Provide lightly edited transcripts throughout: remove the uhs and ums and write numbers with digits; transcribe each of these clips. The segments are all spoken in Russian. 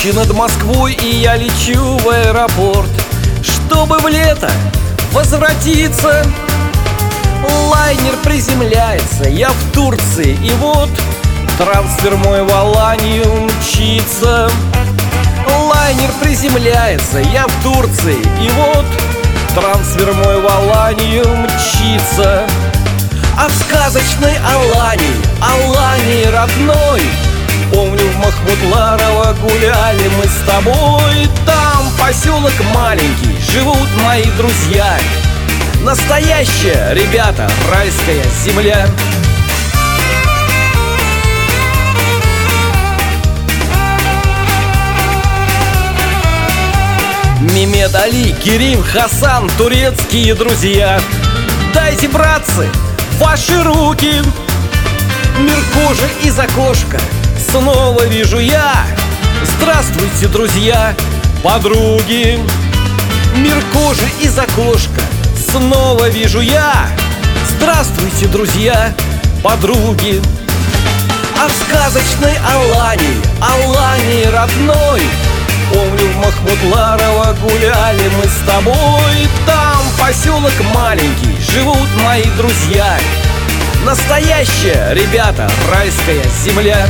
Тучи над Москвой, и я лечу в аэропорт, чтобы в лето возвратиться. Лайнер приземляется, я в Турции, и вот трансфер мой в Аланию мчится. Лайнер приземляется, я в Турции, и вот трансфер мой в Аланию мчится. А в сказочной Алании родной, помню, в Махмутларово гуляли мы с тобой. Там поселок маленький, живут мои друзья. Настоящая, ребята, райская земля. Мемед, Али, Керим, Хасан, турецкие друзья. Дайте, братцы, ваши руки. Мир кожи из окошка снова вижу я. Здравствуйте, друзья, подруги. Мир кожи из окошка снова вижу я. Здравствуйте, друзья, подруги. А в сказочной Алании родной, помню, в Махмутларово гуляли мы с тобой. Там поселок маленький, живут мои друзья. Настоящая, ребята, райская земля.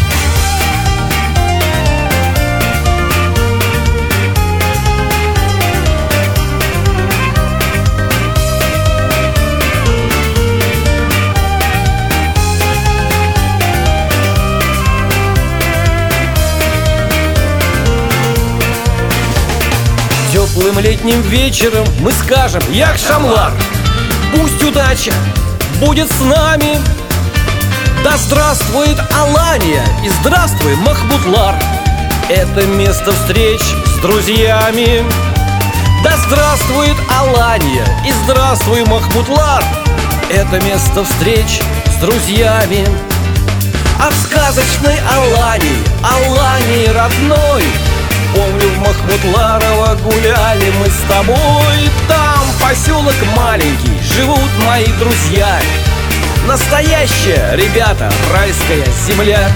Теплым летним вечером мы скажем: Як Шамлар, пусть удача будет с нами. Да здравствует Алания и здравствуй Махмутлар, это место встреч с друзьями. Да здравствует Алания и здравствуй Махмутлар, это место встреч с друзьями. А в сказочной Алании родной, помню, в Махмутларово гуляли мы с тобой. Там поселок маленький, живут мои друзья. Настоящая, ребята, райская земля.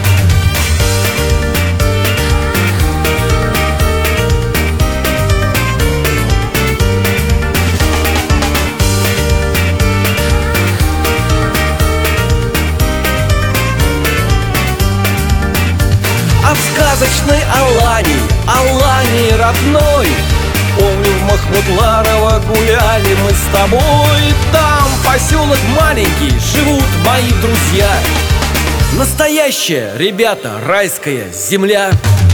А в сказочной Алании родной, помню, в Махмутларово гуляли мы с тобой. Там поселок маленький, живут мои друзья. Настоящая, ребята, райская земля.